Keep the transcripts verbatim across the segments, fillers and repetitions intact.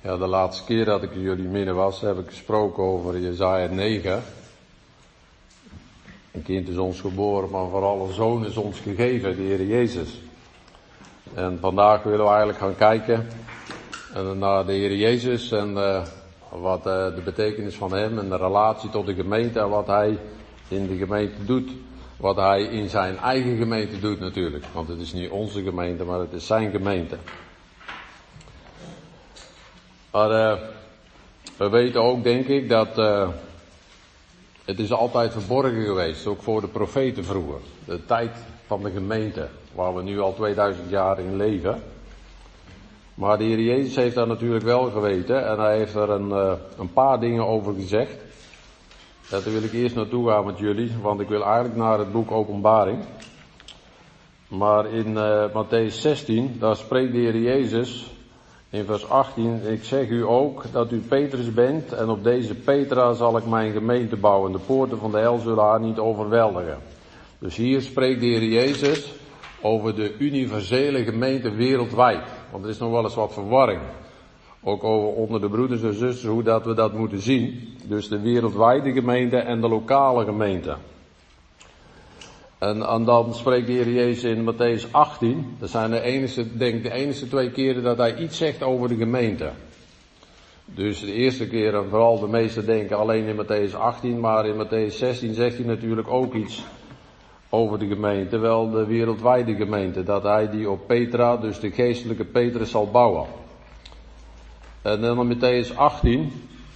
Ja, de laatste keer dat ik jullie midden was, heb ik gesproken over Jesaja negen. Een kind is ons geboren, maar vooral een zoon is ons gegeven, de Heer Jezus. En vandaag willen we eigenlijk gaan kijken naar de Heer Jezus en uh, wat uh, de betekenis van hem en de relatie tot de gemeente en wat hij in de gemeente doet. Wat hij in zijn eigen gemeente doet natuurlijk, want het is niet onze gemeente, maar het is zijn gemeente. Maar uh, we weten ook, denk ik, dat uh, het is altijd verborgen geweest, ook voor de profeten vroeger. De tijd van de gemeente, waar we nu al tweeduizend jaar in leven. Maar de Heer Jezus heeft dat natuurlijk wel geweten en hij heeft er een, uh, een paar dingen over gezegd. Daar wil ik eerst naartoe gaan met jullie, want ik wil eigenlijk naar het boek Openbaring. Maar in uh, Mattheüs zestien, daar spreekt de Heer Jezus in vers achttien, ik zeg u ook dat u Petrus bent en op deze Petra zal ik mijn gemeente bouwen. De poorten van de hel zullen haar niet overweldigen. Dus hier spreekt de Heer Jezus over de universele gemeente wereldwijd. Want er is nog wel eens wat verwarring. Ook over onder de broeders en zusters hoe dat we dat moeten zien. Dus de wereldwijde gemeente en de lokale gemeente. En, en dan spreekt de Heer Jezus in Mattheüs achttien. Dat zijn de enige, denk ik, de enige twee keren dat hij iets zegt over de gemeente. Dus de eerste keer, en vooral de meesten denken alleen in Mattheüs achttien, maar in Mattheüs zestien zegt hij natuurlijk ook iets over de gemeente, wel de wereldwijde gemeente, dat hij die op Petra, dus de geestelijke Petrus, zal bouwen. En dan in Mattheüs achttien,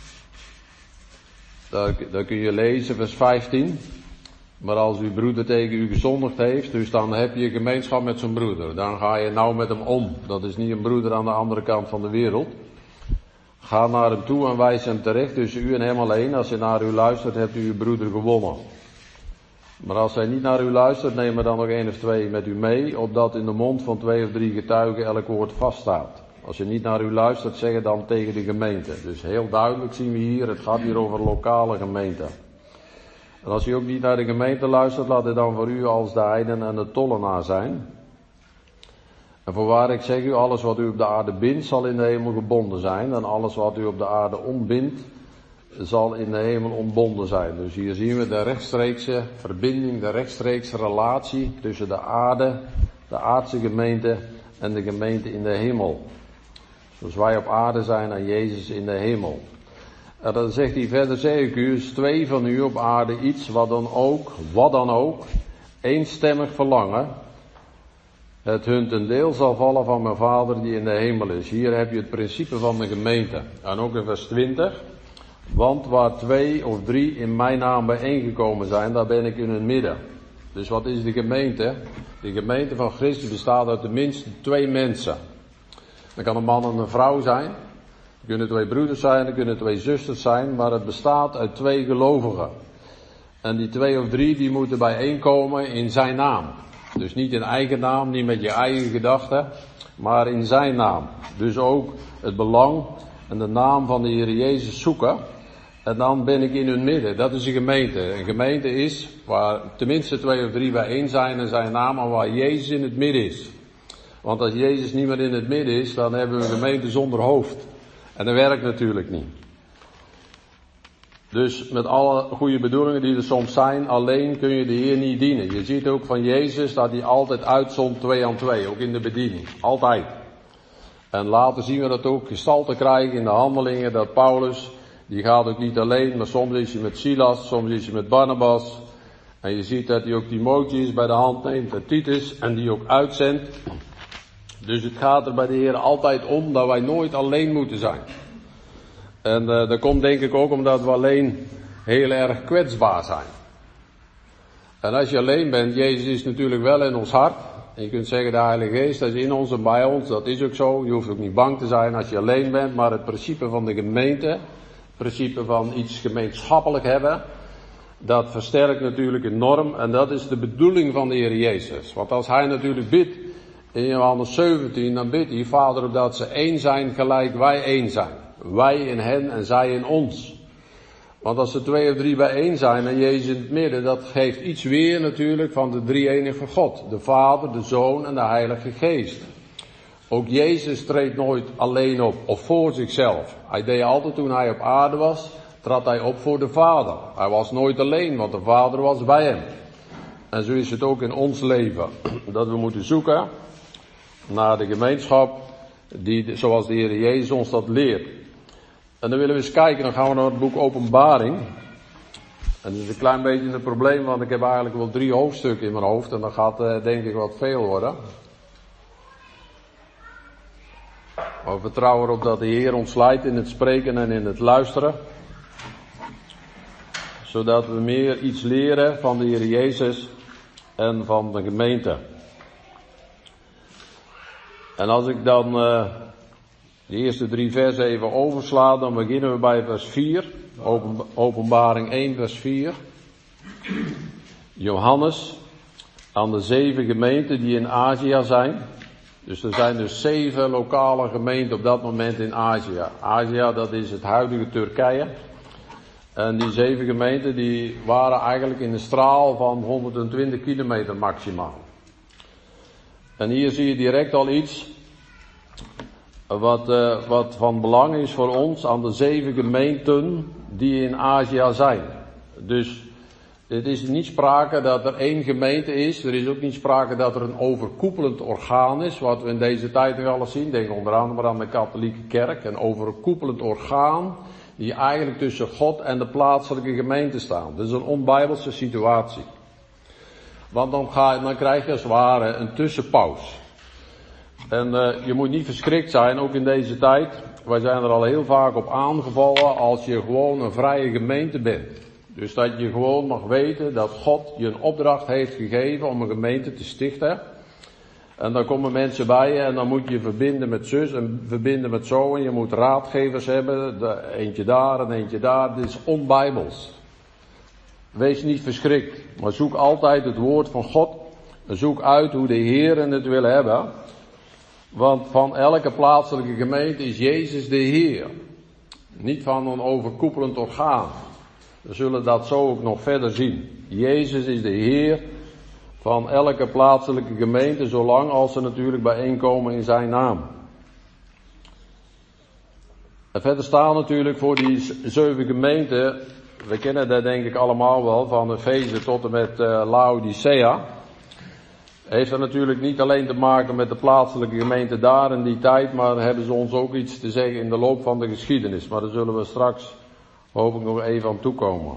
daar, daar kun je lezen, vers vijftien. Maar als uw broeder tegen u gezondigd heeft, dus dan heb je gemeenschap met zijn broeder. Dan ga je nou met hem om. Dat is niet een broeder aan de andere kant van de wereld. Ga naar hem toe en wijs hem terecht. Dus u en hem alleen. Als hij naar u luistert, hebt u uw broeder gewonnen. Maar als hij niet naar u luistert, neem er dan nog één of twee met u mee, opdat in de mond van twee of drie getuigen elk woord vaststaat. Als je niet naar u luistert, zeg het dan tegen de gemeente. Dus heel duidelijk zien we hier, het gaat hier over lokale gemeente. En als u ook niet naar de gemeente luistert, laat het dan voor u als de heiden en de tollenaar zijn. En voorwaar ik zeg u, alles wat u op de aarde bindt, zal in de hemel gebonden zijn. En alles wat u op de aarde ontbindt, zal in de hemel ontbonden zijn. Dus hier zien we de rechtstreekse verbinding, de rechtstreekse relatie tussen de aarde, de aardse gemeente en de gemeente in de hemel. Zoals wij op aarde zijn en Jezus in de hemel. En dan zegt hij verder, zeg ik u, is twee van u op aarde iets, wat dan ook, wat dan ook, eenstemmig verlangen, het hun ten deel zal vallen van mijn Vader die in de hemel is. Hier heb je het principe van de gemeente. En ook in vers twintig, want waar twee of drie in mijn naam bijeengekomen zijn, daar ben ik in hun midden. Dus wat is de gemeente? De gemeente van Christus bestaat uit tenminste twee mensen. Dat kan een man en een vrouw zijn. Er kunnen twee broeders zijn, er kunnen twee zusters zijn, maar het bestaat uit twee gelovigen. En die twee of drie die moeten bijeenkomen in zijn naam. Dus niet in eigen naam, niet met je eigen gedachten, maar in zijn naam. Dus ook het belang en de naam van de Heer Jezus zoeken. En dan ben ik in hun midden. Dat is een gemeente. Een gemeente is waar tenminste twee of drie bijeen zijn in zijn naam en waar Jezus in het midden is. Want als Jezus niet meer in het midden is, dan hebben we een gemeente zonder hoofd. En dat werkt natuurlijk niet. Dus met alle goede bedoelingen die er soms zijn, alleen kun je de Heer niet dienen. Je ziet ook van Jezus dat hij altijd uitzond twee aan twee, ook in de bediening. Altijd. En later zien we dat ook gestalte krijgen in de handelingen, dat Paulus, die gaat ook niet alleen, maar soms is hij met Silas, soms is hij met Barnabas. En je ziet dat hij ook Timotheus bij de hand neemt en Titus en die ook uitzendt. Dus het gaat er bij de Heer altijd om dat wij nooit alleen moeten zijn. En uh, dat komt denk ik ook omdat we alleen heel erg kwetsbaar zijn. En als je alleen bent, Jezus is natuurlijk wel in ons hart. En je kunt zeggen de Heilige Geest, dat is in ons en bij ons, dat is ook zo. Je hoeft ook niet bang te zijn als je alleen bent, maar het principe van de gemeente, het principe van iets gemeenschappelijk hebben, dat versterkt natuurlijk enorm. En dat is de bedoeling van de Heer Jezus. Want als hij natuurlijk bidt, in Johannes zeventien, dan bidt hij, Vader, opdat ze één zijn gelijk wij één zijn. Wij in hen en zij in ons. Want als er twee of drie bijeen zijn en Jezus in het midden, dat geeft iets weer natuurlijk van de drie-enige God. De Vader, de Zoon en de Heilige Geest. Ook Jezus treedt nooit alleen op of voor zichzelf. Hij deed altijd toen hij op aarde was, trad hij op voor de Vader. Hij was nooit alleen, want de Vader was bij hem. En zo is het ook in ons leven. Dat we moeten zoeken naar de gemeenschap die, zoals de Heer Jezus ons dat leert. En dan willen we eens kijken, dan gaan we naar het boek Openbaring. En dat is een klein beetje een probleem, want ik heb eigenlijk wel drie hoofdstukken in mijn hoofd. En dat gaat uh, denk ik wat veel worden. Maar we vertrouwen erop dat de Heer ons leidt in het spreken en in het luisteren. Zodat we meer iets leren van de Heer Jezus en van de gemeente. En als ik dan uh, de eerste drie versen even oversla, dan beginnen we bij vers vier. Open, openbaring één vers vier. Johannes aan de zeven gemeenten die in Azië zijn. Dus er zijn dus zeven lokale gemeenten op dat moment in Azië. Azië, dat is het huidige Turkije. En die zeven gemeenten die waren eigenlijk in een straal van honderdtwintig kilometer maximaal. En hier zie je direct al iets wat, uh, wat van belang is voor ons aan de zeven gemeenten die in Azië zijn. Dus het is niet sprake dat er één gemeente is. Er is ook niet sprake dat er een overkoepelend orgaan is. Wat we in deze tijd nog alles zien. Denk onder andere aan de katholieke kerk. Een overkoepelend orgaan die eigenlijk tussen God en de plaatselijke gemeente staan. Dat is een onbijbelse situatie. Want dan, ga, dan krijg je als het ware een tussenpaus. En uh, je moet niet verschrikt zijn, ook in deze tijd. Wij zijn er al heel vaak op aangevallen als je gewoon een vrije gemeente bent. Dus dat je gewoon mag weten dat God je een opdracht heeft gegeven om een gemeente te stichten. En dan komen mensen bij je en dan moet je verbinden met zus en verbinden met zo. En je moet raadgevers hebben, de, eentje daar en eentje daar. Dit is onbijbels. Wees niet verschrikt, maar zoek altijd het woord van God. Zoek uit hoe de Heer het wil hebben. Want van elke plaatselijke gemeente is Jezus de Heer. Niet van een overkoepelend orgaan. We zullen dat zo ook nog verder zien. Jezus is de Heer van elke plaatselijke gemeente, zolang als ze natuurlijk bijeenkomen in zijn naam. En verder staan natuurlijk voor die zeven gemeenten, we kennen dat denk ik allemaal wel, van Efeze tot en met uh, Laodicea. Heeft er natuurlijk niet alleen te maken met de plaatselijke gemeente daar in die tijd, maar hebben ze ons ook iets te zeggen in de loop van de geschiedenis. Maar daar zullen we straks hopelijk nog even aan toekomen.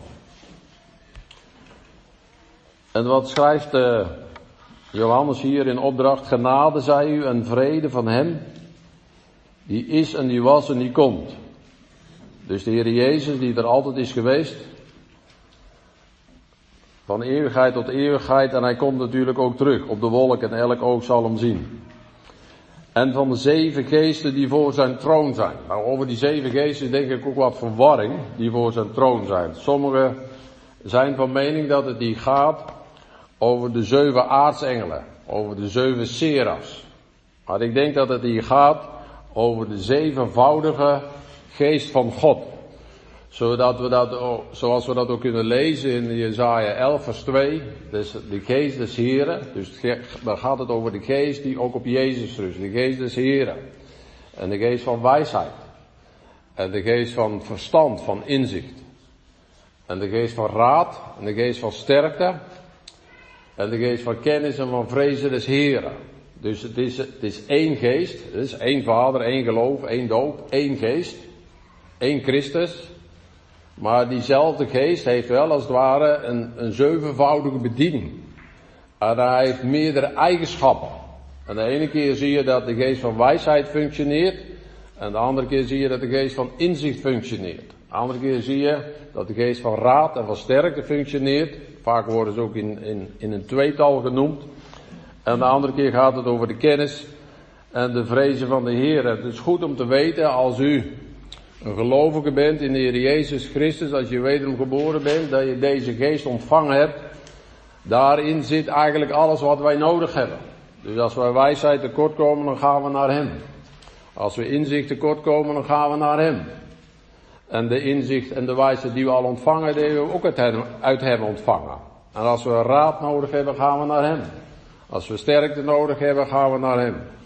En wat schrijft uh, Johannes hier in opdracht? Genade zij u en vrede van hem die is en die was en die komt. Dus de Heer Jezus die er altijd is geweest. Van eeuwigheid tot eeuwigheid en hij komt natuurlijk ook terug op de wolk en elk oog zal hem zien. En van de zeven geesten die voor zijn troon zijn. Nou, over die zeven geesten denk ik ook wat verwarring die voor zijn troon zijn. Sommigen zijn van mening dat het hier gaat over de zeven aartsengelen, over de zeven serafs. Maar ik denk dat het hier gaat over de zevenvoudige geest van God. Zodat we dat, zoals we dat ook kunnen lezen in Jesaja elf vers twee, dus de geest des Heren, dus dan gaat het over de geest die ook op Jezus rust, de geest des Heren. En de geest van wijsheid. En de geest van verstand, van inzicht. En de geest van raad, en de geest van sterkte. En de geest van kennis en van vrezen des Heren. Dus het is, het is één geest, het is één Vader, één geloof, één doop, één geest, één Christus. Maar diezelfde geest heeft wel als het ware een, een zevenvoudige bediening. En hij heeft meerdere eigenschappen. En de ene keer zie je dat de geest van wijsheid functioneert. En de andere keer zie je dat de geest van inzicht functioneert. De andere keer zie je dat de geest van raad en van sterkte functioneert. Vaak worden ze ook in, in, in een tweetal genoemd. En de andere keer gaat het over de kennis en de vrezen van de Heer. Het is goed om te weten als u een gelovige bent in de Heer Jezus Christus, als je wederom geboren bent, dat je deze geest ontvangen hebt. Daarin zit eigenlijk alles wat wij nodig hebben. Dus als wij wijsheid tekort komen, dan gaan we naar Hem. Als we inzicht tekort komen, dan gaan we naar Hem. En de inzicht en de wijsheid die we al ontvangen, die hebben we ook uit Hem ontvangen. En als we raad nodig hebben, gaan we naar Hem. Als we sterkte nodig hebben, gaan we naar Hem.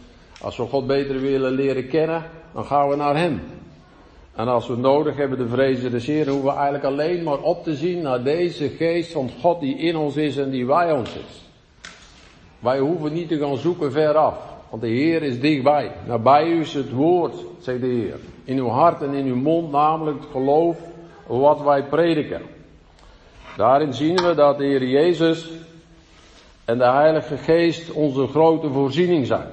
Als we God beter willen leren kennen, dan gaan we naar hem. En als we nodig hebben de vrezen des Heeren, hoeven we eigenlijk alleen maar op te zien naar deze geest van God die in ons is en die bij ons is. Wij hoeven niet te gaan zoeken veraf. Want de Heer is dichtbij. Nabij u is het woord, zegt de Heer. In uw hart en in uw mond, namelijk het geloof wat wij prediken. Daarin zien we dat de Heer Jezus en de Heilige Geest onze grote voorziening zijn.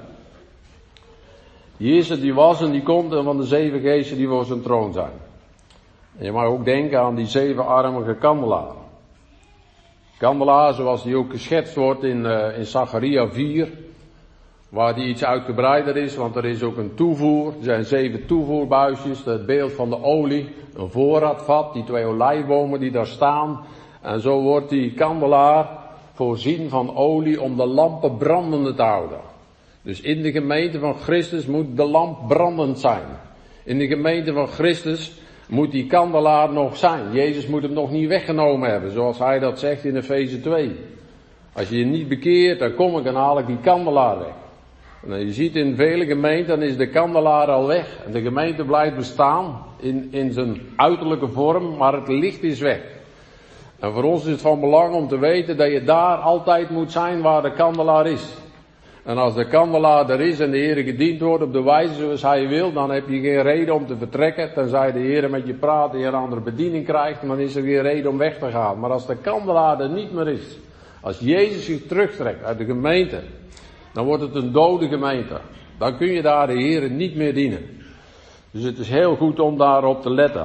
Jezus die was en die komt en van de zeven geesten die voor zijn troon zijn. En je mag ook denken aan die zevenarmige kandelaar. Kandelaar zoals die ook geschetst wordt in, uh, in Zacharia vier. Waar die iets uitgebreider is, want er is ook een toevoer. Er zijn zeven toevoerbuisjes, het beeld van de olie, een voorraadvat, die twee olijfbomen die daar staan. En zo wordt die kandelaar voorzien van olie om de lampen brandende te houden. Dus in de gemeente van Christus moet de lamp brandend zijn. In de gemeente van Christus moet die kandelaar nog zijn. Jezus moet hem nog niet weggenomen hebben, zoals hij dat zegt in Efeze twee. Als je je niet bekeert, dan kom ik en haal ik die kandelaar weg. En je ziet in vele gemeenten, dan is de kandelaar al weg. En de gemeente blijft bestaan in, in zijn uiterlijke vorm, maar het licht is weg. En voor ons is het van belang om te weten dat je daar altijd moet zijn waar de kandelaar is. En als de kandelaar er is en de Heer gediend wordt op de wijze zoals hij wil, dan heb je geen reden om te vertrekken. Tenzij de Heer met je praat en je een andere bediening krijgt, dan is er geen reden om weg te gaan. Maar als de kandelaar er niet meer is, als Jezus zich terugtrekt uit de gemeente, dan wordt het een dode gemeente. Dan kun je daar de Heer niet meer dienen. Dus het is heel goed om daarop te letten.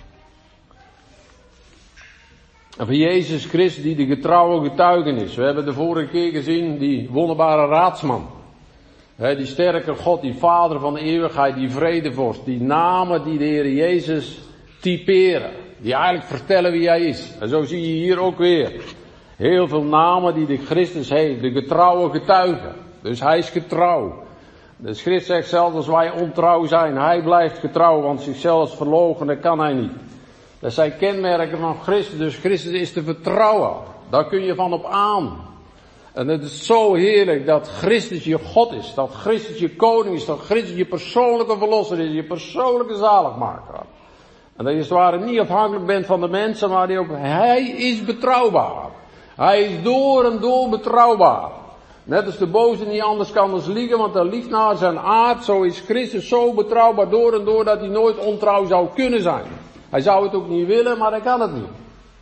En van Jezus Christus die de getrouwe getuige is. We hebben de vorige keer gezien die wonderbare raadsman. He, die sterke God, die Vader van de eeuwigheid, die vredevorst. Die namen die de Heer Jezus typeren. Die eigenlijk vertellen wie hij is. En zo zie je hier ook weer. Heel veel namen die de Christus heeft. De getrouwe getuige. Dus hij is getrouw. De schrift zegt zelfs als wij ontrouw zijn. Hij blijft getrouw, want zichzelf verloochenen kan hij niet. Dat zijn kenmerken van Christus. Dus Christus is te vertrouwen. Daar kun je van op aan. En het is zo heerlijk dat Christus je God is. Dat Christus je koning is. Dat Christus je persoonlijke verlosser is. Je persoonlijke zaligmaker. En dat je het ware niet afhankelijk bent van de mensen. Maar die ook, hij is betrouwbaar. Hij is door en door betrouwbaar. Net als de boze niet anders kan dan liegen. Want hij liegt naar zijn aard. Zo is Christus zo betrouwbaar door en door dat hij nooit ontrouw zou kunnen zijn. Hij zou het ook niet willen, maar hij kan het niet.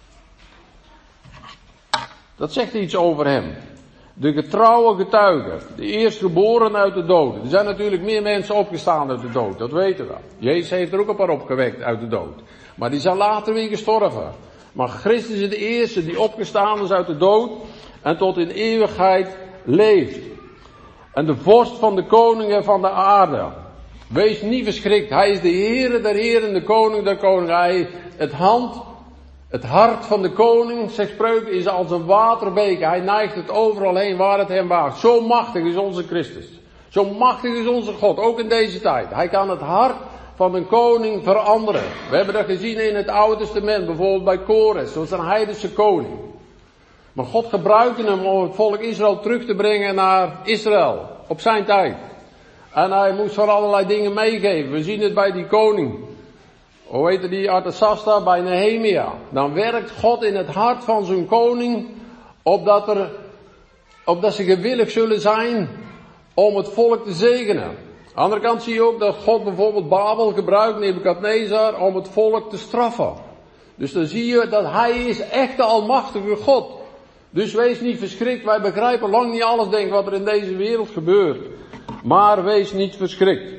Dat zegt iets over hem. De getrouwe getuige. De eerstgeboren uit de doden. Er zijn natuurlijk meer mensen opgestaan uit de dood. Dat weten we. Jezus heeft er ook een paar opgewekt uit de dood. Maar die zijn later weer gestorven. Maar Christus is de eerste die opgestaan is uit de dood. En tot in eeuwigheid leeft. En de vorst van de koningen van de aarde. Wees niet verschrikt. Hij is de Heere der Heren, de koning der koningen. Hij, het hand, het hart van de koning, zegt Spreuken, is als een waterbeker. Hij neigt het overal heen waar het hem waagt. Zo machtig is onze Christus. Zo machtig is onze God, ook in deze tijd. Hij kan het hart van een koning veranderen. We hebben dat gezien in het Oude Testament, bijvoorbeeld bij Kores. Dat was een heidense koning. Maar God gebruikte hem om het volk Israël terug te brengen naar Israël. Op zijn tijd. En hij moest van allerlei dingen meegeven. We zien het bij die koning. Hoe heette die Artasasta? Bij Nehemia. Dan werkt God in het hart van zijn koning. Opdat, er, opdat ze gewillig zullen zijn om het volk te zegenen. Aan de andere kant zie je ook dat God bijvoorbeeld Babel gebruikt, Nebukadnezar, om het volk te straffen. Dus dan zie je dat hij is echt de almachtige God. Dus wees niet verschrikt. Wij begrijpen lang niet alles, denk wat er in deze wereld gebeurt. Maar wees niet verschrikt.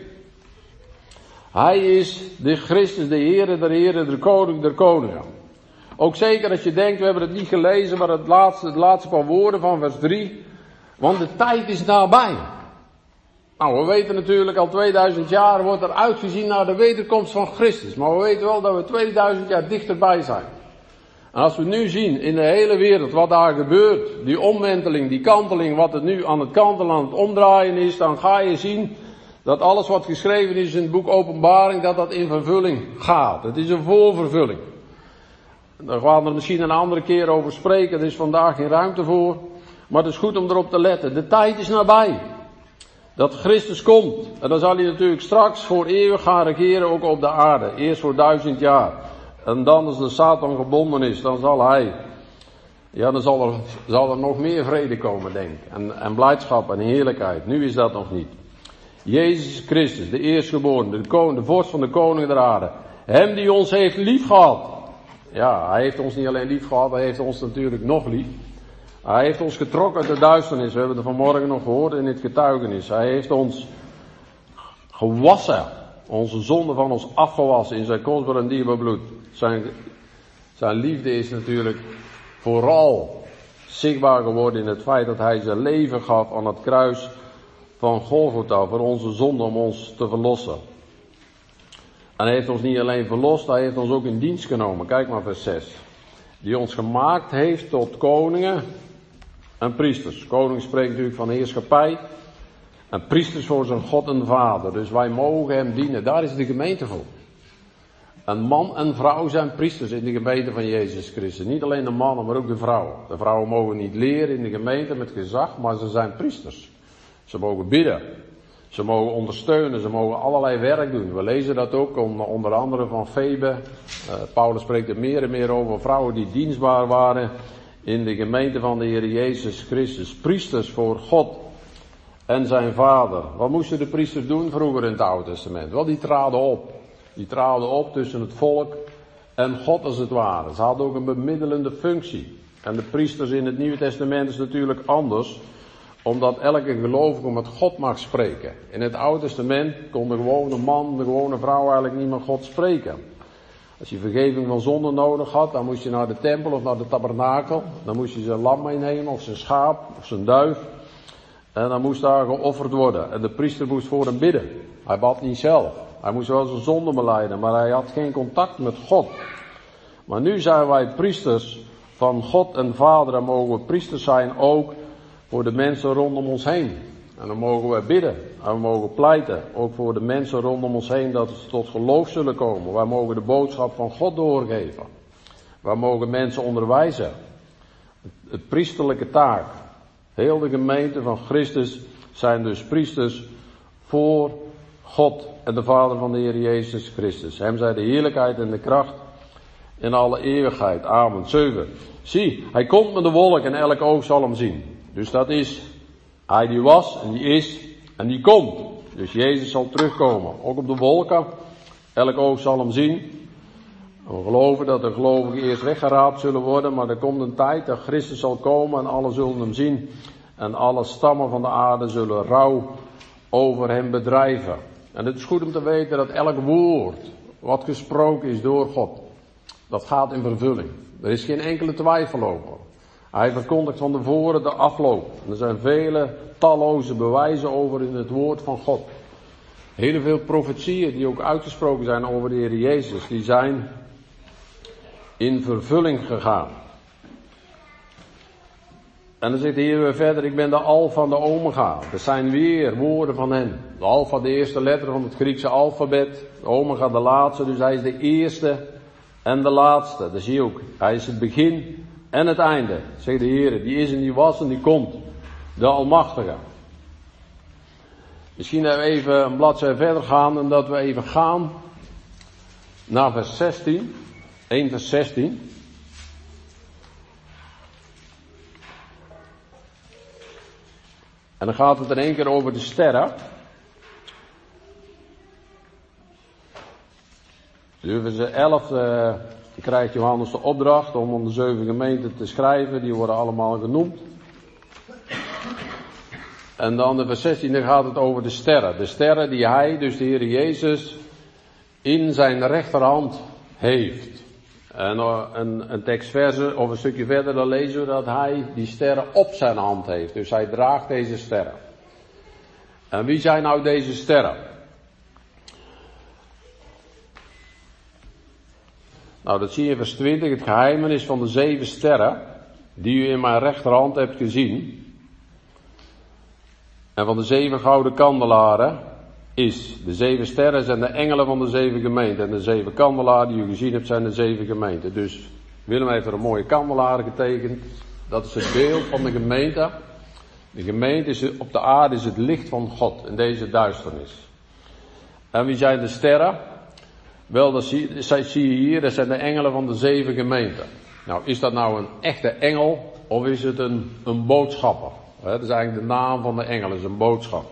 Hij is de Christus, de Heere der Heren, de koning der koningen. Ook zeker als je denkt, we hebben het niet gelezen, maar het laatste, het laatste paar woorden van vers drie. Want de tijd is nabij. Nou, we weten natuurlijk al tweeduizend jaar wordt er uitgezien naar de wederkomst van Christus. Maar we weten wel dat we tweeduizend jaar dichterbij zijn. En als we nu zien in de hele wereld wat daar gebeurt, die omwenteling, die kanteling, wat het nu aan het kantelen, aan het omdraaien is, dan ga je zien dat alles wat geschreven is in het boek Openbaring, dat dat in vervulling gaat. Het is een voorvervulling. Daar gaan we er misschien een andere keer over spreken, er is vandaag geen ruimte voor. Maar het is goed om erop te letten. De tijd is nabij. Dat Christus komt. En dan zal hij natuurlijk straks voor eeuwig gaan regeren ook op de aarde. Eerst voor duizend jaar. En dan als de Satan gebonden is, dan zal hij, ja dan zal er, zal er nog meer vrede komen, denk ik. En, en blijdschap en heerlijkheid. Nu is dat nog niet. Jezus Christus, de eerstgeborene, de koning, de vorst van de koningen der aarde. Hem die ons heeft lief gehad. Ja, hij heeft ons niet alleen lief gehad, hij heeft ons natuurlijk nog lief. Hij heeft ons getrokken uit de duisternis. We hebben het vanmorgen nog gehoord in het getuigenis. Hij heeft ons gewassen. Onze zonde van ons afgewassen in zijn kostbaar en dierbaar bloed. Zijn, zijn liefde is natuurlijk vooral zichtbaar geworden in het feit dat hij zijn leven gaf aan het kruis van Golgotha voor onze zonde om ons te verlossen. En hij heeft ons niet alleen verlost, hij heeft ons ook in dienst genomen. Kijk maar vers zes. Die ons gemaakt heeft tot koningen en priesters. Koning spreekt natuurlijk van heerschappij. En priesters voor zijn God en Vader. Dus wij mogen hem dienen. Daar is de gemeente voor. Een man en vrouw zijn priesters in de gemeente van Jezus Christus. Niet alleen de mannen, maar ook de vrouwen. De vrouwen mogen niet leren in de gemeente met gezag, maar ze zijn priesters. Ze mogen bidden. Ze mogen ondersteunen. Ze mogen allerlei werk doen. We lezen dat ook onder andere van Febe. Uh, Paulus spreekt er meer en meer over vrouwen die dienstbaar waren in de gemeente van de Heer Jezus Christus. Priesters voor God en zijn Vader. Wat moesten de priesters doen vroeger in het Oude Testament? Wel, die traden op. Die traden op tussen het volk en God als het ware. Ze hadden ook een bemiddelende functie. En de priesters in het Nieuwe Testament is natuurlijk anders, omdat elke gelovige met God mag spreken. In het Oude Testament kon de gewone man, de gewone vrouw eigenlijk niet met God spreken. Als je vergeving van zonde nodig had, dan moest je naar de tempel of naar de tabernakel. Dan moest je zijn lam meenemen, of zijn schaap, of zijn duif. En dan moest daar geofferd worden. En de priester moest voor hem bidden. Hij bad niet zelf. Hij moest wel zijn zonde belijden, maar hij had geen contact met God. Maar nu zijn wij priesters van God en Vader en mogen we priesters zijn ook voor de mensen rondom ons heen. En dan mogen we bidden. En we mogen pleiten. Ook voor de mensen rondom ons heen dat ze tot geloof zullen komen. Wij mogen de boodschap van God doorgeven. Wij mogen mensen onderwijzen. Het priesterlijke taak. Heel de gemeente van Christus zijn dus priesters voor God en de Vader van de Heer Jezus Christus. Hem zij de heerlijkheid en de kracht in alle eeuwigheid. Amen. zeven. Zie, hij komt met de wolk en elk oog zal hem zien. Dus dat is hij die was en die is en die komt. Dus Jezus zal terugkomen. Ook op de wolken. Elk oog zal hem zien. We geloven dat de gelovigen eerst weggeraapt zullen worden. Maar er komt een tijd dat Christus zal komen en alle zullen hem zien. En alle stammen van de aarde zullen rouw over hem bedrijven. En het is goed om te weten dat elk woord wat gesproken is door God, dat gaat in vervulling. Er is geen enkele twijfel over. Hij verkondigt van tevoren de afloop. En er zijn vele talloze bewijzen over in het woord van God. Heel veel profetieën die ook uitgesproken zijn over de Heer Jezus, die zijn in vervulling gegaan. En dan zegt de Heer weer verder, ik ben de Alpha en de Omega. Er zijn weer woorden van hem. De Alpha, de eerste letter van het Griekse alfabet. De Omega, de laatste. Dus hij is de eerste en de laatste. Dat zie je ook. Hij is het begin en het einde. Zegt de Heer, die is en die was en die komt. De Almachtige. Misschien dat we even een bladzijde verder gaan en dat we even gaan naar vers zestien. één vers zestien. En dan gaat het in één keer over de sterren. Dus vers elf uh, krijgt Johannes de opdracht om om de zeven gemeenten te schrijven. Die worden allemaal genoemd. En dan in vers zestien dan gaat het over de sterren. De sterren die hij, dus de Heer Jezus, in zijn rechterhand heeft. En een, een tekstverse of een stukje verder dan lezen we dat hij die sterren op zijn hand heeft. Dus hij draagt deze sterren. En wie zijn nou deze sterren? Nou, dat zie je in vers twintig. Het geheimenis van de zeven sterren die u in mijn rechterhand hebt gezien. En van de zeven gouden kandelaren is. De zeven sterren zijn de engelen van de zeven gemeenten. En de zeven kandelaren die u gezien hebt zijn de zeven gemeenten. Dus Willem heeft er een mooie kandelaar getekend. Dat is het beeld van de gemeente. De gemeente is op de aarde is het licht van God in deze duisternis. En wie zijn de sterren? Wel, dat zie, dat zie je hier, dat zijn de engelen van de zeven gemeenten. Nou, is dat nou een echte engel of is het een, een boodschapper? Dat is eigenlijk de naam van de engel, is een boodschapper.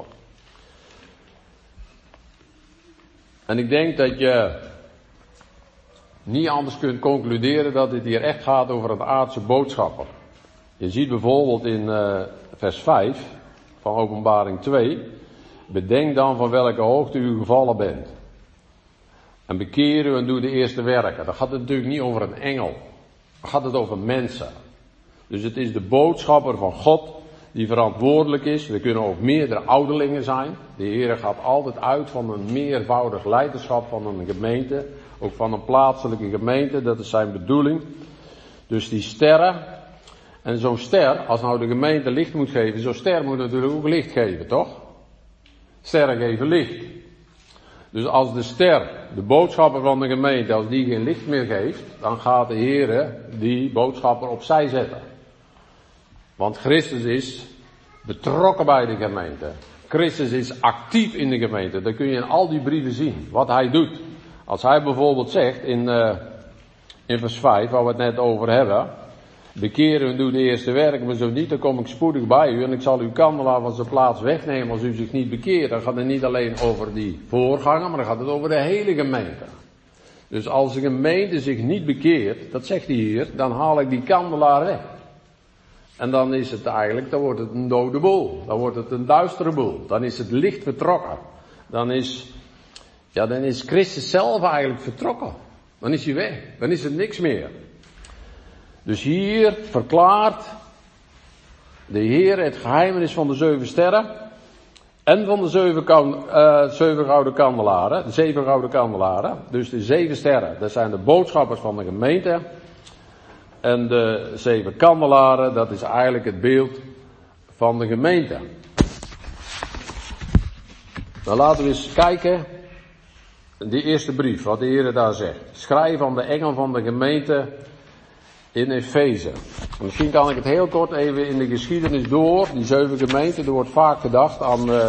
En ik denk dat je niet anders kunt concluderen dat dit hier echt gaat over een aardse boodschapper. Je ziet bijvoorbeeld in uh, vers vijf van Openbaring twee, bedenk dan van welke hoogte u gevallen bent. En bekeer u en doe de eerste werken. Dan gaat het natuurlijk niet over een engel. Dan gaat het over mensen. Dus het is de boodschapper van God die verantwoordelijk is. Er kunnen ook meerdere ouderlingen zijn. De Heer gaat altijd uit van een meervoudig leiderschap van een gemeente. Ook van een plaatselijke gemeente. Dat is zijn bedoeling. Dus die sterren. En zo'n ster, als nou de gemeente licht moet geven, zo'n ster moet natuurlijk ook licht geven, toch? Sterren geven licht. Dus als de ster, de boodschapper van de gemeente, als die geen licht meer geeft, dan gaat de Heer die boodschapper opzij zetten. Want Christus is betrokken bij de gemeente. Christus is actief in de gemeente. Dat kun je in al die brieven zien, wat hij doet. Als hij bijvoorbeeld zegt in, uh, in vers vijf, waar we het net over hebben, bekeer u en doe de eerste werken, maar zo niet, dan kom ik spoedig bij u en ik zal uw kandelaar van zijn plaats wegnemen als u zich niet bekeert. Dan gaat het niet alleen over die voorganger, maar dan gaat het over de hele gemeente. Dus als de gemeente zich niet bekeert, dat zegt hij hier, dan haal ik die kandelaar weg. En dan is het eigenlijk, dan wordt het een dode boel. Dan wordt het een duistere boel. Dan is het licht vertrokken. Dan is, ja, dan is Christus zelf eigenlijk vertrokken. Dan is hij weg. Dan is er niks meer. Dus hier verklaart de Heer het geheimenis van de zeven sterren en van de zeven, kan, uh, zeven gouden kandelaren, de zeven gouden kandelaren. Dus de zeven sterren, dat zijn de boodschappers van de gemeente. En de zeven kandelaren, dat is eigenlijk het beeld van de gemeente. Dan laten we eens kijken, die eerste brief, wat de Heer daar zegt. Schrijf aan de engel van de gemeente in Efeze. Misschien kan ik het heel kort even in de geschiedenis door, die zeven gemeenten. Er wordt vaak gedacht aan, uh,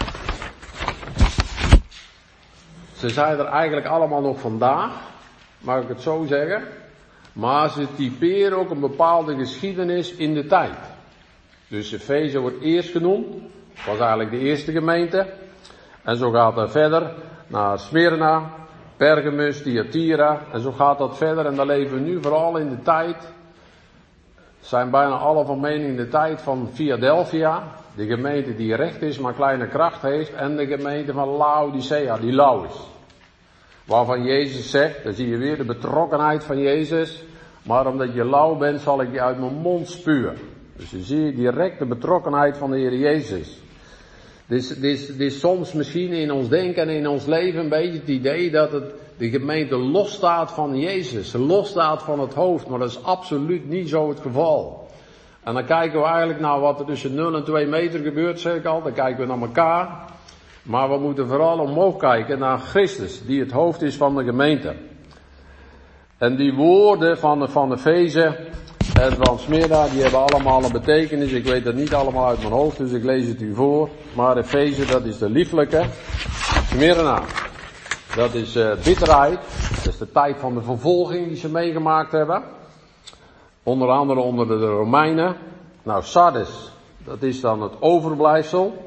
ze zijn er eigenlijk allemaal nog vandaag, mag ik het zo zeggen. Maar ze typeren ook een bepaalde geschiedenis in de tijd. Dus Efeze wordt eerst genoemd, was eigenlijk de eerste gemeente. En zo gaat het verder naar Smyrna, Pergamus, Thyatira, en zo gaat dat verder. En dan leven we nu vooral in de tijd, zijn bijna alle van mening in de tijd van Philadelphia, de gemeente die recht is, maar kleine kracht heeft, en de gemeente van Laodicea, die lauw is. Waarvan Jezus zegt, dan zie je weer de betrokkenheid van Jezus, maar omdat je lauw bent, zal ik je uit mijn mond spuwen. Dus je ziet direct de betrokkenheid van de Heer Jezus. Dit is, dit, is, dit is soms misschien in ons denken en in ons leven een beetje het idee dat het, de gemeente losstaat van Jezus, losstaat van het hoofd, maar dat is absoluut niet zo het geval. En dan kijken we eigenlijk naar wat er tussen nul en twee meter gebeurt, zeg ik al, dan kijken we naar elkaar. Maar we moeten vooral omhoog kijken naar Christus, die het hoofd is van de gemeente. En die woorden van, van Efeze en van Smyrna, die hebben allemaal een betekenis. Ik weet het niet allemaal uit mijn hoofd, dus ik lees het u voor. Maar Efeze, dat is de lieflijke. Smyrna, dat is uh, bitterheid. Dat is de tijd van de vervolging die ze meegemaakt hebben. Onder andere onder de Romeinen. Nou, Sardes, dat is dan het overblijfsel.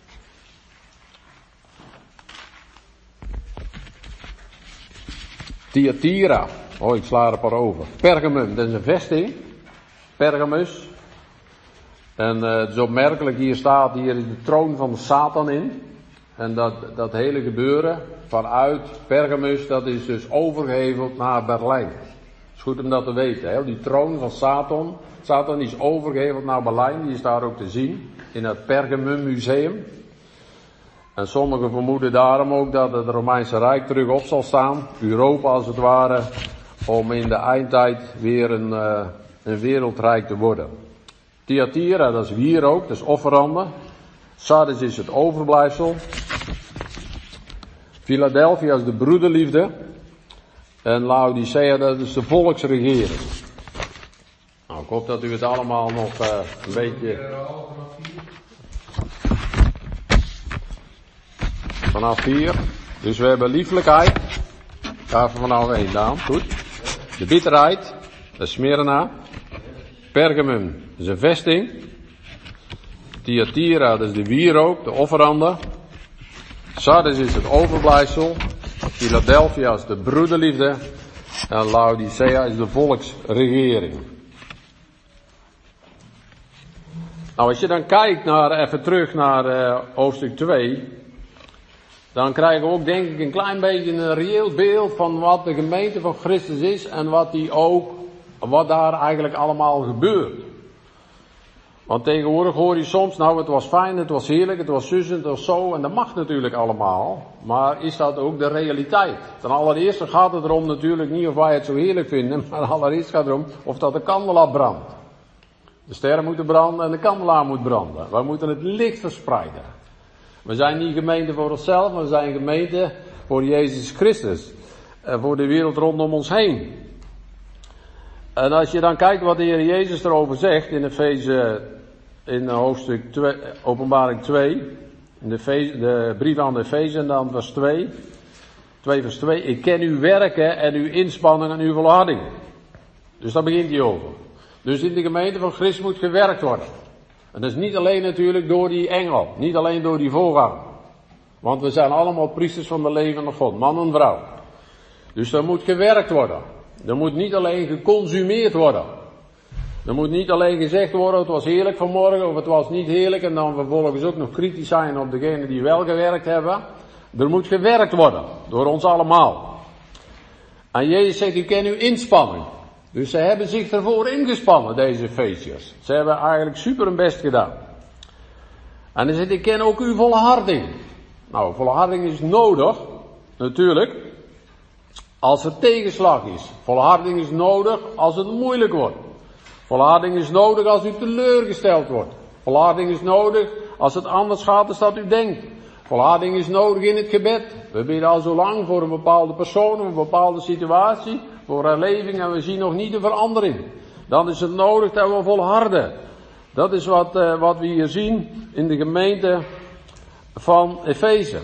Thyatira, oh ik sla er een paar over. Pergamum, dat is een vesting. Pergamus. En uh, het is opmerkelijk, hier staat, hier is de troon van de Satan in. En dat, dat hele gebeuren vanuit Pergamus, dat is dus overgeheveld naar Berlijn. Het is goed om dat te weten, hè? Die troon van Satan, Satan is overgeheveld naar Berlijn, die is daar ook te zien, in het Pergamum museum. En sommigen vermoeden daarom ook dat het Romeinse Rijk terug op zal staan, Europa als het ware, om in de eindtijd weer een, uh, een wereldrijk te worden. Thyatira, dat is wierook, dat is offeranden. Sardes is het overblijfsel. Philadelphia is de broederliefde. En Laodicea, dat is de volksregering. Nou, ik hoop dat u het allemaal nog uh, een beetje... Vanaf vier. Dus we hebben liefelijkheid. Daar vanaf één, Daan. Goed. De bitterheid. Dat is Smyrna. Pergamum. Dat is een vesting. Thyatira, dat is de wierook, de offerande. Sardes is het overblijfsel. Philadelphia is de broederliefde. En Laodicea is de volksregering. Nou, als je dan kijkt naar, even terug naar uh, hoofdstuk twee, dan krijgen we ook denk ik een klein beetje een reëel beeld van wat de gemeente van Christus is en wat die ook, wat daar eigenlijk allemaal gebeurt. Want tegenwoordig hoor je soms, nou het was fijn, het was heerlijk, het was zus, het was zo, en dat mag natuurlijk allemaal. Maar is dat ook de realiteit? Ten allereerste gaat het erom natuurlijk niet of wij het zo heerlijk vinden, maar allereerst gaat het erom of dat de kandelaar brandt. De sterren moeten branden en de kandelaar moet branden. Wij moeten het licht verspreiden. We zijn niet gemeente voor onszelf, maar we zijn gemeente voor Jezus Christus. En voor de wereld rondom ons heen. En als je dan kijkt wat de Heer Jezus erover zegt in Efeze, in hoofdstuk twee, Openbaring twee, in de, Efeze, de brief aan de Efeze en dan vers twee, twee vers twee, ik ken uw werken en uw inspanning en uw volharding. Dus daar begint hij over. Dus in de gemeente van Christus moet gewerkt worden. En dat is niet alleen natuurlijk door die engel, niet alleen door die voorganger. Want we zijn allemaal priesters van de levende God, man en vrouw. Dus er moet gewerkt worden. Er moet niet alleen geconsumeerd worden. Er moet niet alleen gezegd worden, het was heerlijk vanmorgen, of het was niet heerlijk, en dan vervolgens ook nog kritisch zijn op degenen die wel gewerkt hebben. Er moet gewerkt worden, door ons allemaal. En Jezus zegt, u kent uw inspanning. Dus ze hebben zich ervoor ingespannen, deze feestjes. Ze hebben eigenlijk super hun best gedaan. En dan zegt, ik ken ook uw volharding. Nou, volharding is nodig, natuurlijk, als er tegenslag is. Volharding is nodig als het moeilijk wordt. Volharding is nodig als u teleurgesteld wordt. Volharding is nodig als het anders gaat dan dat u denkt. Volharding is nodig in het gebed. We bidden al zo lang voor een bepaalde persoon, een bepaalde situatie, voor herleving en we zien nog niet de verandering. Dan is het nodig dat we volharden. Dat is wat, uh, wat we hier zien in de gemeente van Efeze.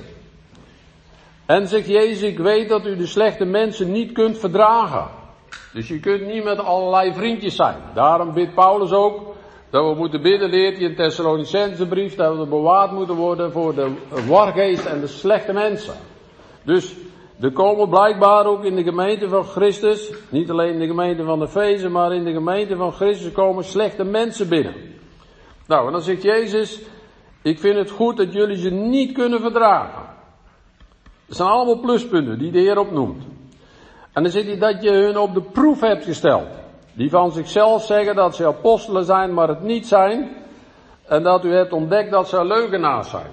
En zegt Jezus, ik weet dat u de slechte mensen niet kunt verdragen. Dus je kunt niet met allerlei vriendjes zijn. Daarom bidt Paulus ook dat we moeten bidden, leert hij in Thessalonicense brief, dat we bewaard moeten worden voor de wargeest en de slechte mensen. Dus er komen blijkbaar ook in de gemeente van Christus, niet alleen in de gemeente van Efeze, maar in de gemeente van Christus komen slechte mensen binnen. Nou, en dan zegt Jezus, ik vind het goed dat jullie ze niet kunnen verdragen. Dat zijn allemaal pluspunten die de Heer opnoemt. En dan zegt hij dat je hun op de proef hebt gesteld. Die van zichzelf zeggen dat ze apostelen zijn, maar het niet zijn. En dat u hebt ontdekt dat ze leugenaars zijn.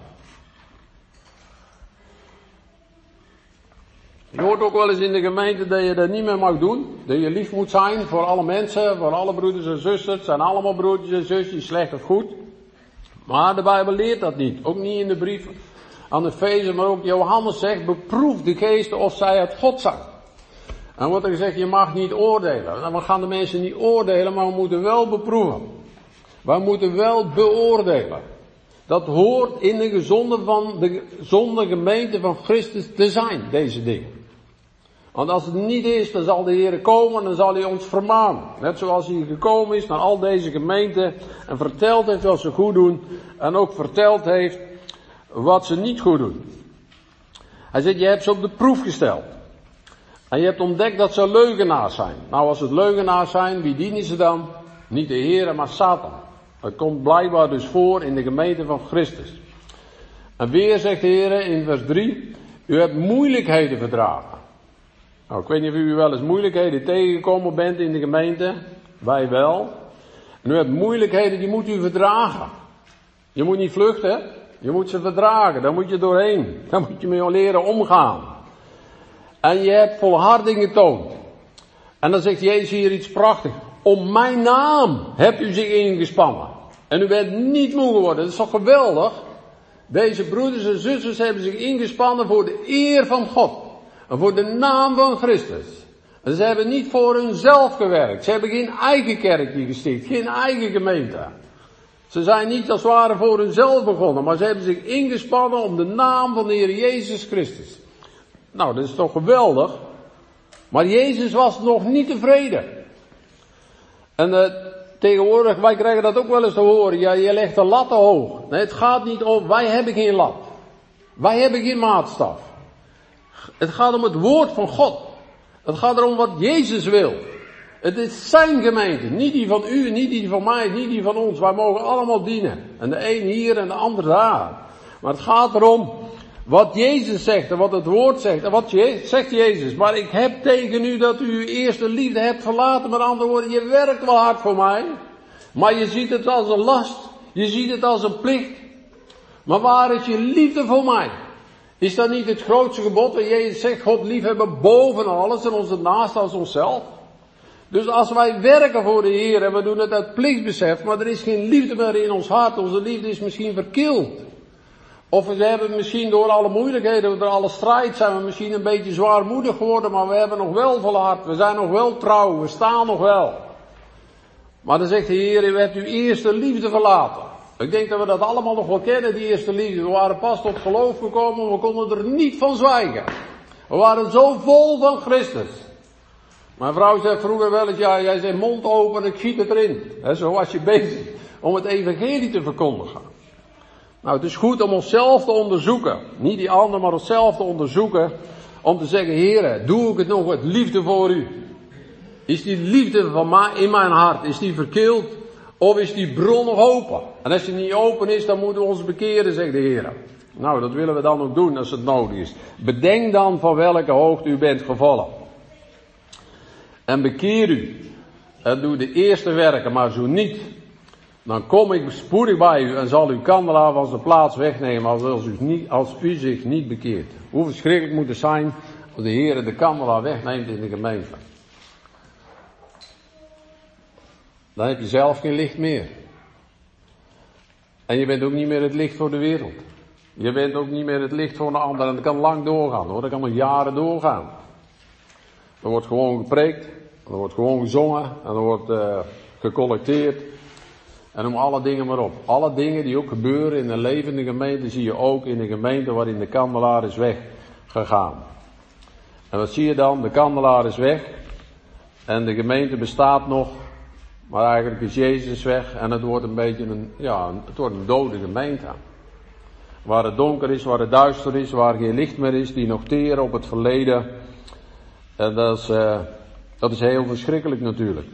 Je hoort ook wel eens in de gemeente dat je dat niet meer mag doen. Dat je lief moet zijn voor alle mensen, voor alle broeders en zusters. Het zijn allemaal broeders en zusters, slecht of goed. Maar de Bijbel leert dat niet. Ook niet in de brief aan de Efeze, maar ook Johannes zegt, beproef de geesten of zij uit God zijn. En wordt er gezegd, je mag niet oordelen. Nou, we gaan de mensen niet oordelen, maar we moeten wel beproeven. We moeten wel beoordelen. Dat hoort in de gezonde van de gezonde gemeente van Christus te zijn, deze dingen. Want als het niet is, dan zal de Heer komen en dan zal hij ons vermanen. Net zoals hij gekomen is naar al deze gemeenten en verteld heeft wat ze goed doen. En ook verteld heeft wat ze niet goed doen. Hij zegt, je hebt ze op de proef gesteld. En je hebt ontdekt dat ze leugenaars zijn. Nou, als het leugenaars zijn, wie dienen ze dan? Niet de Heer, maar Satan. Het komt blijkbaar dus voor in de gemeente van Christus. En weer zegt de Heer in vers drie, u hebt moeilijkheden verdragen. Nou, ik weet niet of u wel eens moeilijkheden tegengekomen bent in de gemeente. Wij wel. En u hebt moeilijkheden, die moet u verdragen. Je moet niet vluchten, je moet ze verdragen. Daar moet je doorheen. Daar moet je mee leren omgaan. En je hebt volharding getoond. En dan zegt Jezus hier iets prachtigs. Om mijn naam hebt u zich ingespannen. En u bent niet moe geworden. Dat is toch geweldig? Deze broeders en zusters hebben zich ingespannen voor de eer van God. En voor de naam van Christus. En ze hebben niet voor hunzelf gewerkt. Ze hebben geen eigen kerkje gesticht, geen eigen gemeente. Ze zijn niet als het ware voor hunzelf begonnen, maar ze hebben zich ingespannen om de naam van de Heer Jezus Christus. Nou, dat is toch geweldig. Maar Jezus was nog niet tevreden. En uh, tegenwoordig, wij krijgen dat ook wel eens te horen. Ja, je legt de lat te hoog. Nee, het gaat niet om, wij hebben geen lat. Wij hebben geen maatstaf. Het gaat om het woord van God. Het gaat erom wat Jezus wil. Het is zijn gemeente. Niet die van u, niet die van mij, niet die van ons. Wij mogen allemaal dienen. En de een hier en de ander daar. Maar het gaat erom wat Jezus zegt en wat het woord zegt. En wat je, zegt Jezus. Maar ik heb tegen u dat u uw eerste liefde hebt verlaten. Met andere woorden, je werkt wel hard voor mij. Maar je ziet het als een last. Je ziet het als een plicht. Maar waar is je liefde voor mij? Is dat niet het grootste gebod? Waar Jezus zegt, God liefhebben boven alles en onze naaste als onszelf. Dus als wij werken voor de Heer en we doen het uit plichtsbesef, maar er is geen liefde meer in ons hart. Onze liefde is misschien verkild. Of we hebben misschien door alle moeilijkheden, door alle strijd zijn we misschien een beetje zwaarmoedig geworden, maar we hebben nog wel volhard. We zijn nog wel trouw, we staan nog wel. Maar dan zegt de Heer, u hebt uw eerste liefde verlaten. Ik denk dat we dat allemaal nog wel kennen, die eerste liefde. We waren pas tot geloof gekomen, we konden er niet van zwijgen. We waren zo vol van Christus. Mijn vrouw zei vroeger wel eens, ja, jij zei mond open en ik schiet het erin. He, zo was je bezig om het evangelie te verkondigen. Nou, het is goed om onszelf te onderzoeken. Niet die ander, maar onszelf te onderzoeken. Om te zeggen, Heere, doe ik het nog met liefde voor u? Is die liefde van mij in mijn hart, is die verkild? Of is die bron nog open? En als die niet open is, dan moeten we ons bekeren, zegt de Heer. Nou, dat willen we dan ook doen als het nodig is. Bedenk dan van welke hoogte u bent gevallen. En bekeer u. En doe de eerste werken, maar zo niet. Dan kom ik spoedig bij u en zal uw kandelaar van zijn plaats wegnemen als, als, u, niet, als u zich niet bekeert. Hoe verschrikkelijk moet het zijn als de Heer de kandelaar wegneemt in de gemeente. Dan heb je zelf geen licht meer. En je bent ook niet meer het licht voor de wereld. Je bent ook niet meer het licht voor een ander. En dat kan lang doorgaan hoor. Dat kan nog jaren doorgaan. Er wordt gewoon gepreekt. Er wordt gewoon gezongen. En er wordt uh, gecollecteerd. En noem alle dingen maar op. Alle dingen die ook gebeuren in een levende gemeente zie je ook in een gemeente waarin de kandelaar is weggegaan. En wat zie je dan? De kandelaar is weg. En de gemeente bestaat nog. Maar eigenlijk is Jezus weg en het wordt een beetje een, ja, het wordt een dode gemeente. Waar het donker is, waar het duister is, waar geen licht meer is, die nog teren op het verleden. En dat is, uh, dat is heel verschrikkelijk natuurlijk.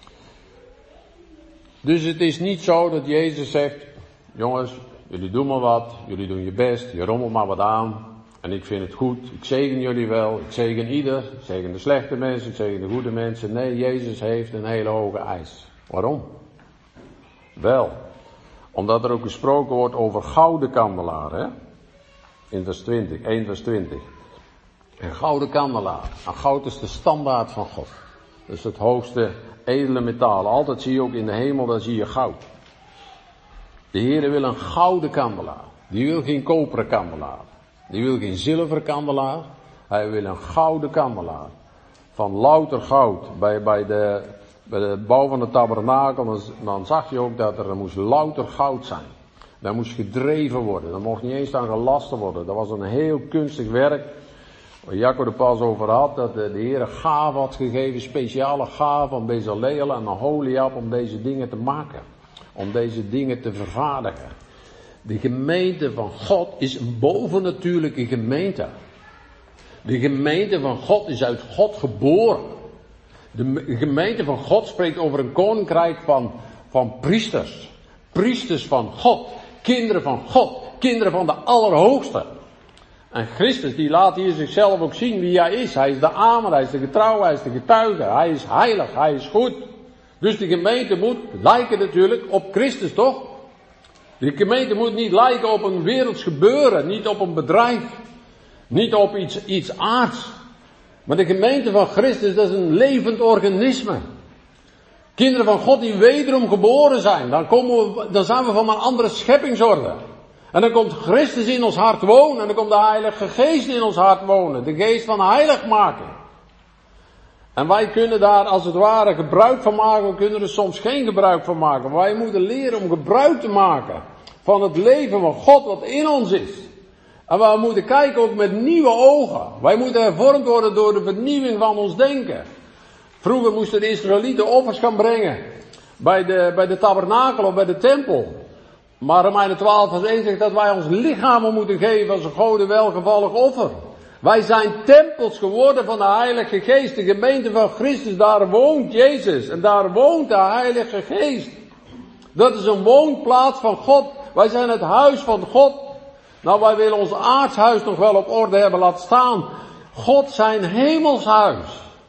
Dus het is niet zo dat Jezus zegt, jongens, jullie doen maar wat, jullie doen je best, je rommelt maar wat aan. En ik vind het goed, ik zegen jullie wel, ik zegen ieder, ik zegen de slechte mensen, ik zegen de goede mensen. Nee, Jezus heeft een hele hoge eis. Waarom? Wel, omdat er ook gesproken wordt over gouden kandelaar, hè? In vers twintig, één vers twintig. Een gouden kandelaar. En goud is de standaard van God. Dus het hoogste edele metaal. Altijd zie je ook in de hemel, daar zie je goud. De Heer wil een gouden kandelaar. Die wil geen koperen kandelaar. Die wil geen zilveren kandelaar. Hij wil een gouden kandelaar. Van louter goud. Bij, bij, de, bij de bouw van de tabernakel, dan, dan zag je ook dat er, er moest louter goud zijn. Daar moest gedreven worden. Daar mocht niet eens aan gelast worden. Dat was een heel kunstig werk. Waar Jacco er pas over had, dat de, de Heer gaven had gegeven, speciale gaven aan Bezaleel en Aholiab om deze dingen te maken. Om deze dingen te vervaardigen. De gemeente van God is een bovennatuurlijke gemeente. De gemeente van God is uit God geboren. De gemeente van God spreekt over een koninkrijk van, van priesters. Priesters van God. Kinderen van God. Kinderen van de Allerhoogste. En Christus die laat hier zichzelf ook zien wie hij is. Hij is de Amen, hij is de getrouwe, hij is de getuige. Hij is heilig, hij is goed. Dus de gemeente moet lijken natuurlijk op Christus, toch? De gemeente moet niet lijken op een werelds gebeuren, niet op een bedrijf, niet op iets, iets aards. Maar de gemeente van Christus, dat is een levend organisme. Kinderen van God die wederom geboren zijn, dan, komen we, dan zijn we van een andere scheppingsorde. En dan komt Christus in ons hart wonen, en dan komt de Heilige Geest in ons hart wonen, de geest van heiligmaking. En wij kunnen daar als het ware gebruik van maken, we kunnen er soms geen gebruik van maken. Wij moeten leren om gebruik te maken van het leven van God wat in ons is. En wij moeten kijken ook met nieuwe ogen. Wij moeten hervormd worden door de vernieuwing van ons denken. Vroeger moesten de Israëlieten offers gaan brengen bij de, bij de tabernakel of bij de tempel. Maar Romeinen twaalf vers één zegt dat wij ons lichamen moeten geven als een gode welgevallig offer. Wij zijn tempels geworden van de Heilige Geest, de gemeente van Christus, daar woont Jezus en daar woont de Heilige Geest. Dat is een woonplaats van God. Wij zijn het huis van God. Nou, wij willen ons aardshuis nog wel op orde hebben laten staan. God zijn hemelshuis.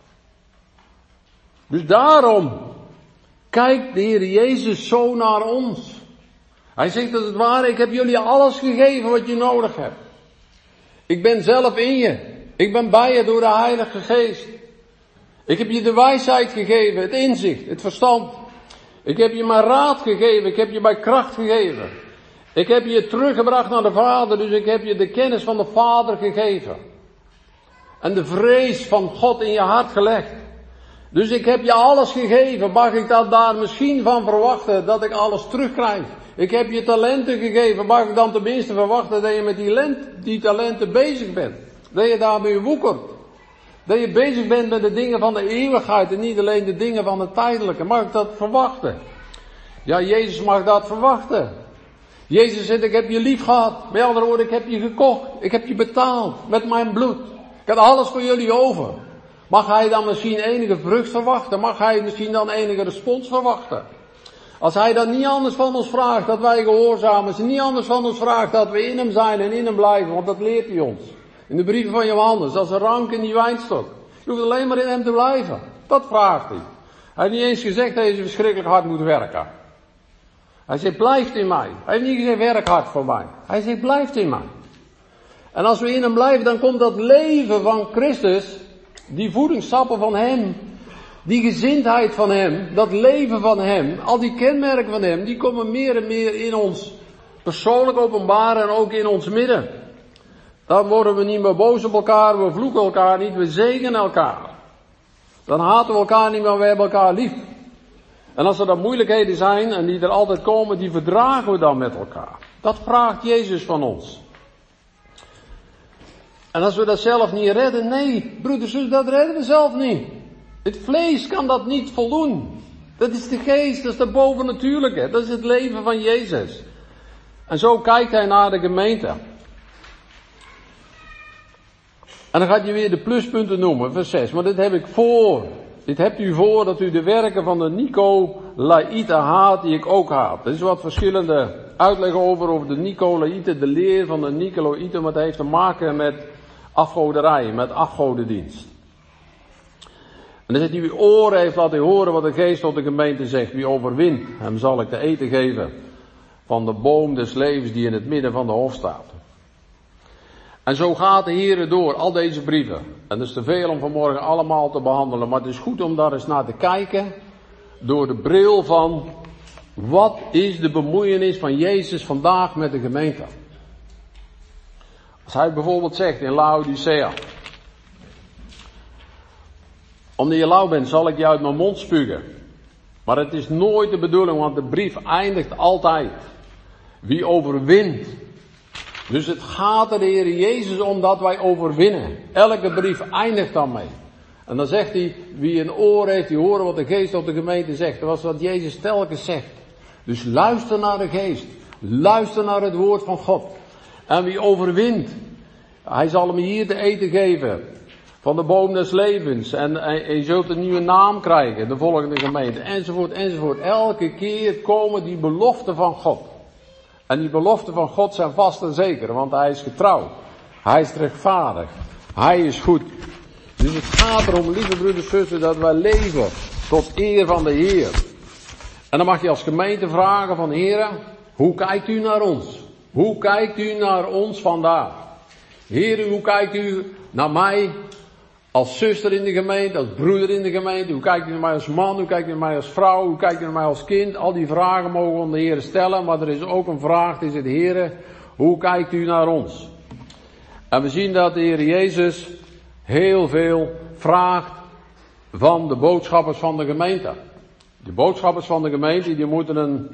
Dus daarom kijkt de Heer Jezus zo naar ons. Hij zegt als het ware, ik heb jullie alles gegeven wat je nodig hebt. Ik ben zelf in je. Ik ben bij je door de Heilige Geest. Ik heb je de wijsheid gegeven, het inzicht, het verstand. Ik heb je mijn raad gegeven, ik heb je mijn kracht gegeven. Ik heb je teruggebracht naar de Vader, dus ik heb je de kennis van de Vader gegeven. En de vrees van God in je hart gelegd. Dus ik heb je alles gegeven, mag ik dat daar misschien van verwachten, dat ik alles terugkrijg? Ik heb je talenten gegeven, mag ik dan tenminste verwachten dat je met die, lent, die talenten bezig bent? Dat je daarmee woekert. Dat je bezig bent met de dingen van de eeuwigheid en niet alleen de dingen van het tijdelijke. Mag ik dat verwachten? Ja, Jezus mag dat verwachten. Jezus zegt, ik heb je lief gehad. Met andere woorden, ik heb je gekocht. Ik heb je betaald met mijn bloed. Ik had alles voor jullie over. Mag hij dan misschien enige vrucht verwachten? Mag hij misschien dan enige respons verwachten? Als hij dan niet anders van ons vraagt dat wij gehoorzamen, zijn, niet anders van ons vraagt dat we in hem zijn en in hem blijven, want dat leert hij ons. In de brieven van Johannes, dat is een rank in die wijnstok. Je hoeft alleen maar in hem te blijven. Dat vraagt hij. Hij heeft niet eens gezegd dat je verschrikkelijk hard moet werken. Hij zegt, blijf in mij. Hij heeft niet gezegd, werk hard voor mij. Hij zegt, blijf in mij. En als we in hem blijven, dan komt dat leven van Christus, die voedingssappen van hem, die gezindheid van hem, dat leven van hem, al die kenmerken van hem, die komen meer en meer in ons persoonlijk openbaren en ook in ons midden. Dan worden we niet meer boos op elkaar, we vloeken elkaar niet, we zegenen elkaar. Dan haten we elkaar niet meer, we hebben elkaar lief. En als er dan moeilijkheden zijn, en die er altijd komen, die verdragen we dan met elkaar. Dat vraagt Jezus van ons. En als we dat zelf niet redden, nee, broeders, zus, dat redden we zelf niet. Het vlees kan dat niet voldoen. Dat is de geest, dat is de bovennatuurlijke, dat is het leven van Jezus. En zo kijkt hij naar de gemeente. En dan gaat je weer de pluspunten noemen, vers zes. Maar dit heb ik voor. Dit hebt u voor dat u de werken van de Nicolaïten haat die ik ook haat. Er is wat verschillende uitleg over, over de Nicolaïten, de leer van de Nicolaïten, maar dat heeft te maken met afgoderij, met afgodendienst. En dan zegt hij, wie oren heeft, laat hij horen wat de geest tot de gemeente zegt. Wie overwint, hem zal ik te eten geven van de boom des levens die in het midden van de hof staat. En zo gaat de Heer door, al deze brieven. En het is te veel om vanmorgen allemaal te behandelen, maar het is goed om daar eens naar te kijken, door de bril van, wat is de bemoeienis van Jezus vandaag met de gemeente? Als hij bijvoorbeeld zegt in Laodicea, omdat je lauw bent zal ik je uit mijn mond spugen. Maar het is nooit de bedoeling, want de brief eindigt altijd. Wie overwint. Dus het gaat er de Heer Jezus om dat wij overwinnen. Elke brief eindigt dan mee. En dan zegt hij, wie een oor heeft, die horen wat de geest op de gemeente zegt. Dat was wat Jezus telkens zegt. Dus luister naar de geest. Luister naar het woord van God. En wie overwint, hij zal hem hier te eten geven. Van de boom des levens. En, en je zult een nieuwe naam krijgen, de volgende gemeente. Enzovoort, enzovoort. Elke keer komen die beloften van God. En die beloften van God zijn vast en zeker, want hij is getrouw. Hij is rechtvaardig. Hij is goed. Dus het gaat erom, lieve broeders en zussen, dat wij leven tot eer van de Heer. En dan mag je als gemeente vragen van Heer, hoe kijkt u naar ons? Hoe kijkt u naar ons vandaag? Heer, hoe kijkt u naar mij als zuster in de gemeente, als broeder in de gemeente? Hoe kijkt u naar mij als man? Hoe kijkt u naar mij als vrouw? Hoe kijkt u naar mij als kind? Al die vragen mogen we aan de Heer stellen, maar er is ook een vraag, het is het Heer, hoe kijkt u naar ons? En we zien dat de Heer Jezus heel veel vraagt van de boodschappers van de gemeente. De boodschappers van de gemeente, die moeten een,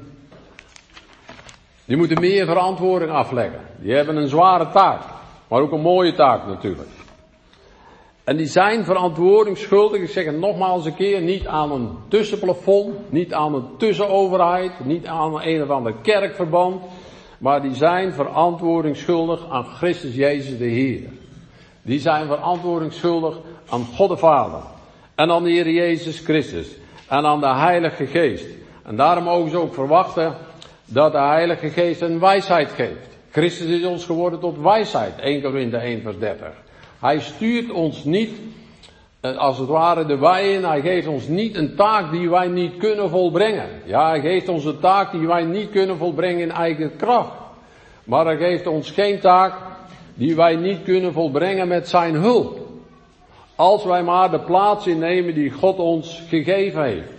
die moeten meer verantwoording afleggen. Die hebben een zware taak, maar ook een mooie taak natuurlijk. En die zijn verantwoording schuldig, ik zeg het nogmaals een keer, niet aan een tussenplafond, niet aan een tussenoverheid, niet aan een of ander kerkverband, maar die zijn verantwoording schuldig aan Christus Jezus de Heer. Die zijn verantwoording schuldig aan God de Vader en aan de Heer Jezus Christus en aan de Heilige Geest. En daarom mogen ze ook verwachten dat de Heilige Geest een wijsheid geeft. Christus is ons geworden tot wijsheid, Eerste Korinthe één vers dertig. Hij stuurt ons niet, als het ware, de wei in. Hij geeft ons niet een taak die wij niet kunnen volbrengen. Ja, hij geeft ons een taak die wij niet kunnen volbrengen in eigen kracht. Maar hij geeft ons geen taak die wij niet kunnen volbrengen met zijn hulp. Als wij maar de plaats innemen die God ons gegeven heeft.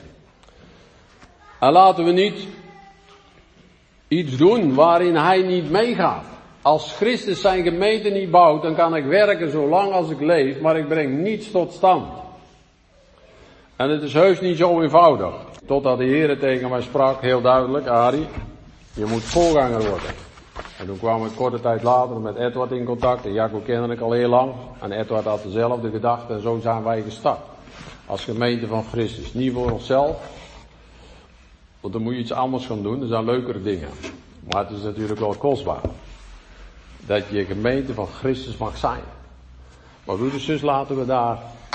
En laten we niet iets doen waarin hij niet meegaat. Als Christus zijn gemeente niet bouwt, dan kan ik werken zolang als ik leef, maar ik breng niets tot stand. En het is heus niet zo eenvoudig. Totdat de Heer tegen mij sprak, heel duidelijk, Arie, je moet voorganger worden. En toen kwam ik korte tijd later met Edward in contact, en Jacco kende ik al heel lang. En Edward had dezelfde gedachte, en zo zijn wij gestart. Als gemeente van Christus. Niet voor onszelf, want dan moet je iets anders gaan doen, er zijn leukere dingen. Maar het is natuurlijk wel kostbaar. Dat je gemeente van Christus mag zijn. Maar broeders en zus, laten we daar,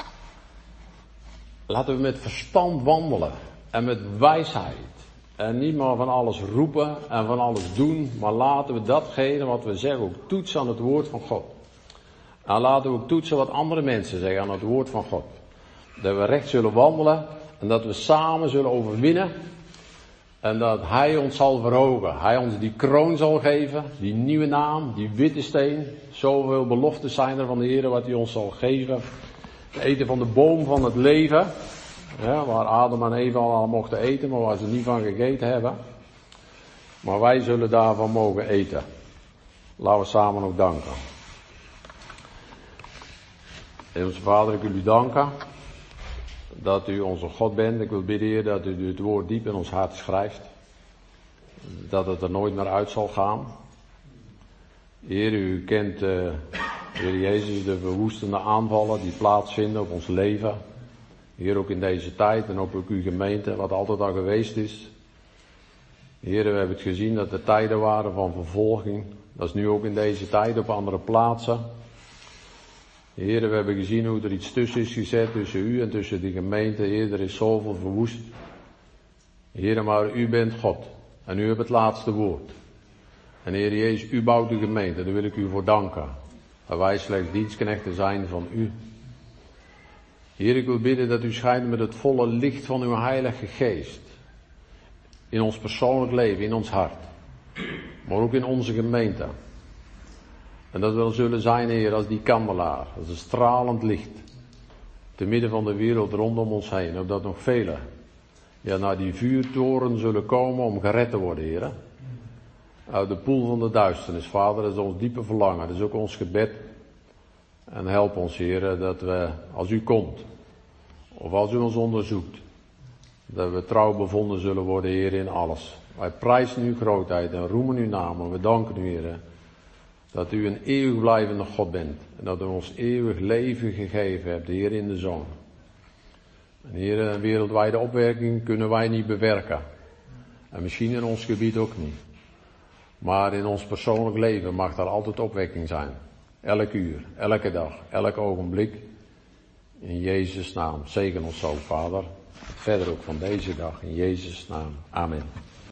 laten we met verstand wandelen. En met wijsheid. En niet maar van alles roepen en van alles doen. Maar laten we datgene wat we zeggen ook toetsen aan het woord van God. En laten we ook toetsen wat andere mensen zeggen aan het woord van God. Dat we recht zullen wandelen. En dat we samen zullen overwinnen. En dat hij ons zal verhogen. Hij ons die kroon zal geven. Die nieuwe naam. Die witte steen. Zoveel beloftes zijn er van de Heer wat hij ons zal geven. Het eten van de boom van het leven. Ja, waar Adam en Eva al mochten eten. Maar waar ze niet van gegeten hebben. Maar wij zullen daarvan mogen eten. Laten we samen ook danken. Hemelse Vader, ik wil u danken. Dat u onze God bent. Ik wil bidden, Heer, dat u het woord diep in ons hart schrijft. Dat het er nooit meer uit zal gaan. Heer, u kent, uh, Heer Jezus, de verwoestende aanvallen die plaatsvinden op ons leven. Heer, ook in deze tijd en ook op uw gemeente, wat altijd al geweest is. Heer, we hebben het gezien dat er tijden waren van vervolging. Dat is nu ook in deze tijd op andere plaatsen. Heer, we hebben gezien hoe er iets tussen is gezet, tussen u en tussen de gemeente. Heer, er is zoveel verwoest. Heer, maar u bent God. En u hebt het laatste woord. En Heer Jezus, u bouwt de gemeente. Daar wil ik u voor danken. Dat wij slechts dienstknechten zijn van u. Heer, ik wil bidden dat u schijnt met het volle licht van uw Heilige Geest. In ons persoonlijk leven, in ons hart. Maar ook in onze gemeente. En dat we dan zullen zijn, Heer, als die kandelaar. Als een stralend licht. Te midden van de wereld rondom ons heen. Opdat nog velen, ja, naar die vuurtoren zullen komen om gered te worden, Heer. Uit de poel van de duisternis, Vader, dat is ons diepe verlangen. Dat is ook ons gebed. En help ons, Heer, dat we, als u komt, of als u ons onderzoekt, dat we trouw bevonden zullen worden, Heer, in alles. Wij prijzen uw grootheid en roemen uw naam. En we danken u, Heer, dat u een eeuwig blijvende God bent. En dat u ons eeuwig leven gegeven hebt, Heer, in de Zoon. En Heer, een wereldwijde opwerking kunnen wij niet bewerken. En misschien in ons gebied ook niet. Maar in ons persoonlijk leven mag daar altijd opwekking zijn. Elk uur, elke dag, elk ogenblik. In Jezus' naam. Zegen ons zo, Vader. Verder ook van deze dag. In Jezus' naam. Amen.